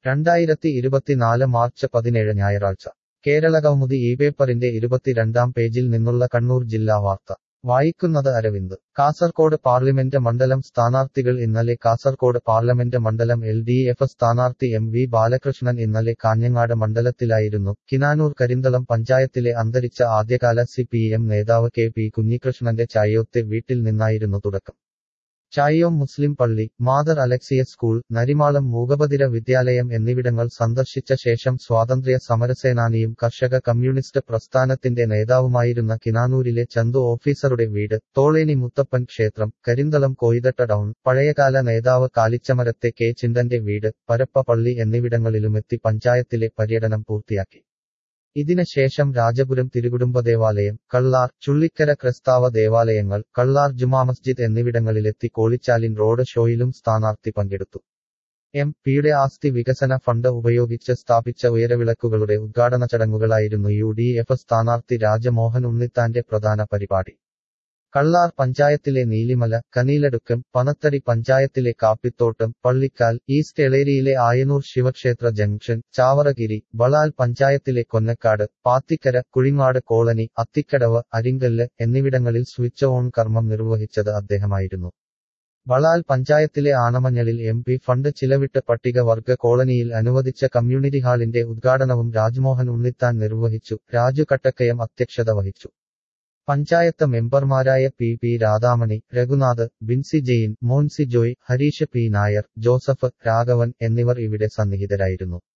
2024 March 17 ഞായറാഴ്ച കേരളകൗമുദി പേപ്പറിന്റെ 22-ാം പേജിൽ നിന്നുള്ള കണ്ണൂർ ജില്ലാ വാർത്ത വായിക്കുന്നത് അരവിന്ദ്. കാസർകോട് പാർലമെന്റ് മണ്ഡലം സ്ഥാനാർത്ഥികൾ ഇന്നലെ കാസർകോട് പാർലമെന്റ് മണ്ഡലം LDF സ്ഥാനാർത്ഥി MV ബാലകൃഷ്ണൻ ഇന്നലെ കാഞ്ഞങ്ങാട് മണ്ഡലത്തിലായിരുന്നു. കിനാനൂർ കരിന്തളം പഞ്ചായത്തിലെ അന്തരിച്ച ആദ്യകാല CPM നേതാവ് KP കുഞ്ഞികൃഷ്ണന്റെ ചായോത്തെ വീട്ടിൽ നിന്നായിരുന്നു തുടക്കം. ചായോം മുസ്ലിം പള്ളി, മാതർ അലക്സിയസ് സ്കൂൾ, നരിമാളം മൂകബധിര വിദ്യാലയം എന്നിവിടങ്ങൾ സന്ദർശിച്ച ശേഷം സ്വാതന്ത്ര്യ സമരസേനാനിയും കർഷക കമ്മ്യൂണിസ്റ്റ് പ്രസ്ഥാനത്തിന്റെ നേതാവുമായിരുന്ന കിനാനൂരിലെ ചന്തു ഓഫീസറുടെ വീട്, തോളേനി മുത്തപ്പൻ ക്ഷേത്രം, കരിന്തളം കോയിതട്ട ടൗൺ, പഴയകാല നേതാവ് കാലിച്ചമരത്തെ K ചിണ്ടന്റെ വീട്, പരപ്പ പള്ളി എന്നിവിടങ്ങളിലുമെത്തി പഞ്ചായത്തിലെ പര്യടനം പൂർത്തിയാക്കി. ഇതിന് ശേഷം രാജപുരം തിരുകുടുംബ ദേവാലയം, കള്ളാർ, ചുള്ളിക്കര ക്രിസ്താവ ദേവാലയങ്ങൾ, കള്ളാർ ജുമാ മസ്ജിദ് എന്നിവിടങ്ങളിലെത്തി കോളിച്ചാലിൻ റോഡ് ഷോയിലും സ്ഥാനാർത്ഥി പങ്കെടുത്തു. MP-യുടെ ആസ്തി വികസന ഫണ്ട് ഉപയോഗിച്ച് സ്ഥാപിച്ച ഉയരവിളക്കുകളുടെ ഉദ്ഘാടന ചടങ്ങുകളായിരുന്നു UDF സ്ഥാനാർത്ഥി രാജമോഹൻ ഉണ്ണിത്താന്റെ പ്രധാന പരിപാടി. കള്ളാർ പഞ്ചായത്തിലെ നീലിമല, കനീലടുക്കം, പനത്തടി പഞ്ചായത്തിലെ കാപ്പിത്തോട്ടം, പള്ളിക്കാൽ, ഈസ്റ്റ് എളേരിയിലെ ആയനൂർ ശിവക്ഷേത്ര ജംഗ്ഷൻ, ചാവറഗിരി, ബളാൽ പഞ്ചായത്തിലെ കൊന്നക്കാട്, പാത്തിക്കര, കുഴിങ്ങാട് കോളനി, അത്തിക്കടവ്, അരിങ്കല്ല് എന്നിവിടങ്ങളിൽ സ്വിച്ച് ഓൺ കർമ്മം നിർവഹിച്ചത് അദ്ദേഹമായിരുന്നു. ബളാൽ പഞ്ചായത്തിലെ ആണമഞ്ഞളിൽ MP ഫണ്ട് ചിലവിട്ട് പട്ടികവർഗ കോളനിയിൽ അനുവദിച്ച കമ്മ്യൂണിറ്റി ഹാളിന്റെ ഉദ്ഘാടനവും രാജ്മോഹൻ ഉണ്ണിത്താൻ നിർവഹിച്ചു. രാജു കട്ടക്കയം അധ്യക്ഷത വഹിച്ചു. പഞ്ചായത്ത് മെമ്പർമാരായ PP Radhamani, Raghunath, Binsy Jain, Moncy Joy, Harish P Nair, Joseph, Raghavan എന്നിവർ ഇവിടെ സന്നിഹിതരായിരുന്നു.